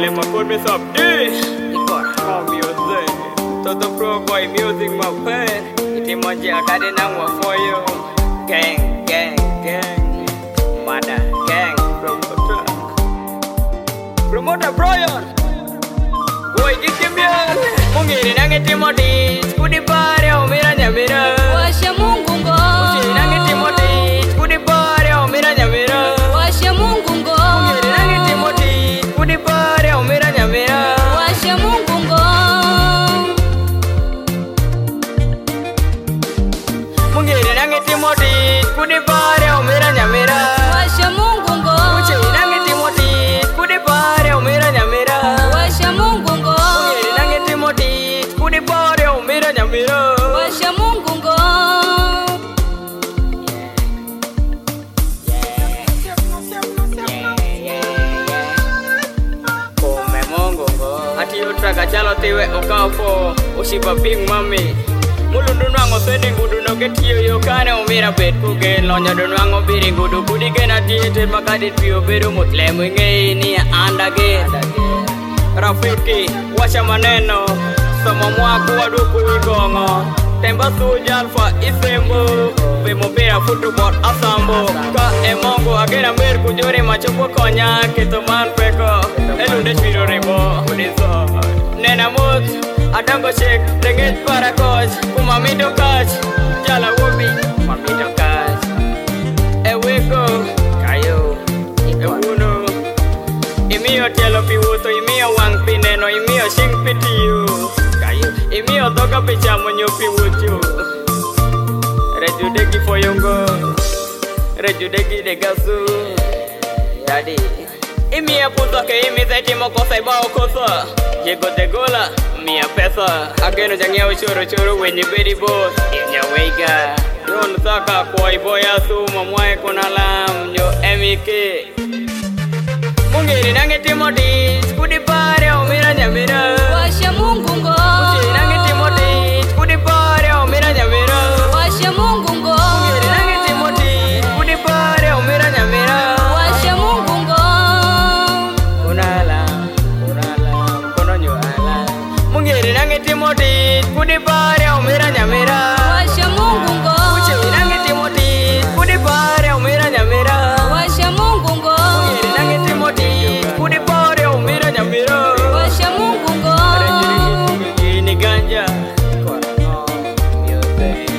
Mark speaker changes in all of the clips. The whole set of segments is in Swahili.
Speaker 1: Time I could miss up this. Call music. Toto pro boy music my pen. Iti moja kade nangwa for you. Gang, gang, gang. Mada, gang. Promoter Brian. Boy Gikimian. Mungiri nange Timothy. Kudi pare umira nyamira.
Speaker 2: Washa Mungu ngo.
Speaker 1: Mungiri nange Timothy. Kudi pare umira nyamira.
Speaker 2: Washa Mungu ngo.
Speaker 1: Mungiri nange Timothy. Kudi pare umira nyamira.
Speaker 2: Washa Mungu ngo.
Speaker 1: Mungiri nange Timothy. Kudi pare umira nyamira.
Speaker 2: Washa Mungu ngo.
Speaker 1: Mungiri nange Timothy. Kudi pare umira nyamira.
Speaker 2: Washa Mungu ngo.
Speaker 1: Mungiri nange Timothy. Kudi pare umira nyamira.
Speaker 2: Washa Mungu ngo.
Speaker 1: Ati utraka chalo tiwe okafo Ushiba big mami Mulu dunwango swendi ngudu no ketiyo yokane umira bet kugen Lonya dunwango biri ngudu kudi kena tiete makadit piyo beru mutlemu inge ini ya andage Rafiki washa maneno Sama mwaku waduku wigongo Temba suja alfa isembo Vimo pira futubot asambo Ka emongo agena mir kujuri machupo konya Kito man peko Elunde shiro ribo Udiso Nena mut Adango shek Dengit para coach Kumamito catch Jala wobi Mamito catch Eweko Kayo Ewuno Imio tielo piwuto Imio wang pineno Imio shing pitiyo Kayo Imio toka picha monyo piwuto Rejudegi foyongo Rejudegi degasu Yadi Imia puto ke imi zaiti moko saiba okosa Jego de gola Mia pesa Ageno jangia ushuru churu wenye bedi boss Inya weiga Yon saka kwa iboya su Mamwae kuna lam Nyo emike Mungiri nange Timothy Kudi pare umira nyamira
Speaker 2: Washa Mungu ngo.
Speaker 1: Mungiri nange Timothy Kudi pare umira nyamira
Speaker 2: Washa Mungu ngo.
Speaker 1: Mungiri nange Timothy Kudi pare umira nyamira
Speaker 2: Washa Mungu ngo.
Speaker 1: Kunala Kono nyoala Mungiri nange Timothy Kudi pare umira nyamira
Speaker 2: Washa Mungu ngo.
Speaker 1: Mungiri nange Timothy Kudi pare umira nyamira
Speaker 2: Washa Mungu ngo.
Speaker 1: Mungiri nange Timothy Kudi pare umira nyamira
Speaker 2: Washa Mungu ngo.
Speaker 1: Ini ganja Korano Music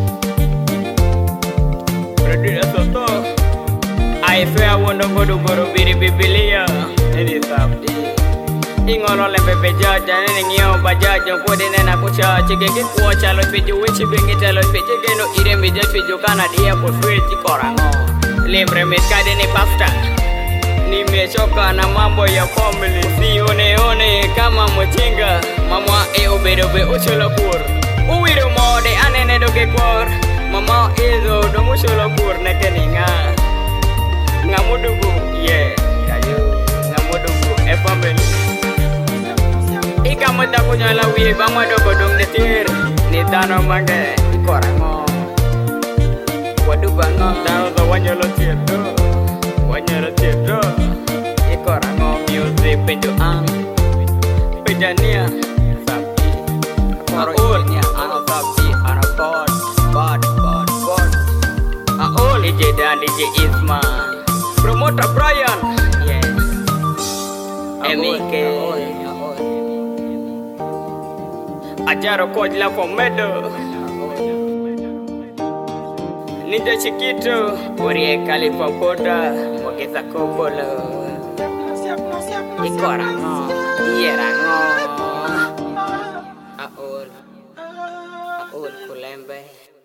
Speaker 1: Producer Soto I swear wondo godu goro biri bibilia Ini sabdi Ingolo lempe pejaja Nene ngio bajaja Kode nena kucha Chigenge kuwa chalo piju Wichi bengi talo piju Geno ire mija piju Kana dia kuswiti korango Limbre miskade ni pasta Nimechoka na mambo ya family Sione kama mchinga Mama ubedobe uchola kur Uwiro mode anene doge kwa Mama izo domushola kur nekeninga Ngamudugu yeah Kayo Ngamudugu family Ika muda kunyala wiye Bama dogo dong netir Nitano mange Korango Wadubango Tano to wanyolo tiedo Wanyolo tiedo Korango music penjuan Penjania Sabti Aulnya Ano sabti Ano bod Aul DJ dan DJ Isma Promoter Brian Yes MK Ajaro coach la Fomedo Ninja Chiquito Urie Califa Poda Mokeza Kopolo Ikorango Ierango Aul Kulembe